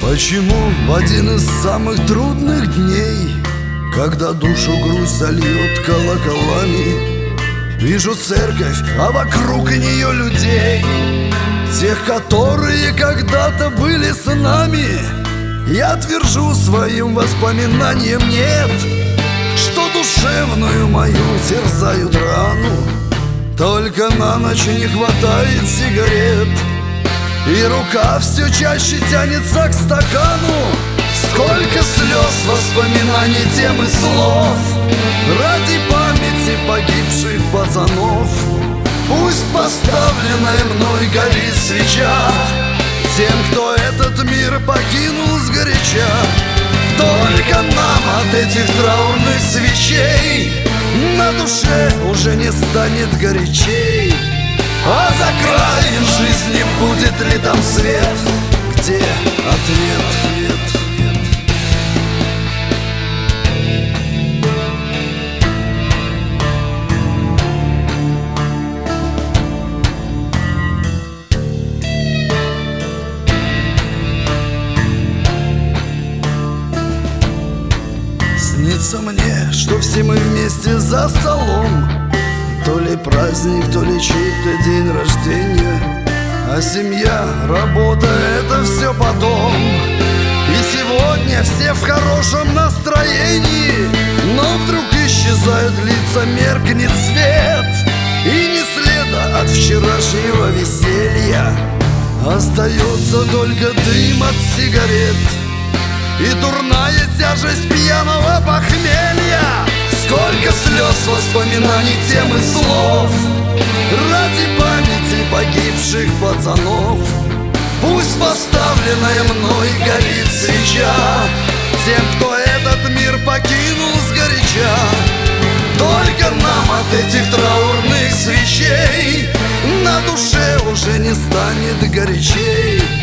Почему в один из самых трудных дней, когда душу грусть зальет колоколами, вижу церковь, а вокруг нее людей, тех, которые когда-то были с нами, я твержу своим воспоминаниям нет, что душевную мою терзают рану. Только на ночь не хватает сигарет, и рука все чаще тянется к стакану. Сколько слез, воспоминаний, тем и слов ради памяти погибших пацанов. Пусть поставленная мной горит свеча тем, кто этот мир покинул сгоряча. Только нам от этих траурных свечей на душе уже не станет горячей. А за краем жизни будет ли там свет, где ответ? Снится мне, что все мы вместе за столом, то ли праздник, то ли чей-то день рождения, а семья, работа — это все потом. И сегодня все в хорошем настроении, но вдруг исчезают лица, меркнет свет, и ни следа от вчерашнего веселья. Остается только дым от сигарет и дурная тяжесть пьяного похмелья. Сколько слез, воспоминаний, тем и слов ради памяти погибших пацанов. Пусть поставленная мной горит свеча тем, кто этот мир покинул сгоряча. Только нам от этих траурных свечей на душе уже не станет горячей.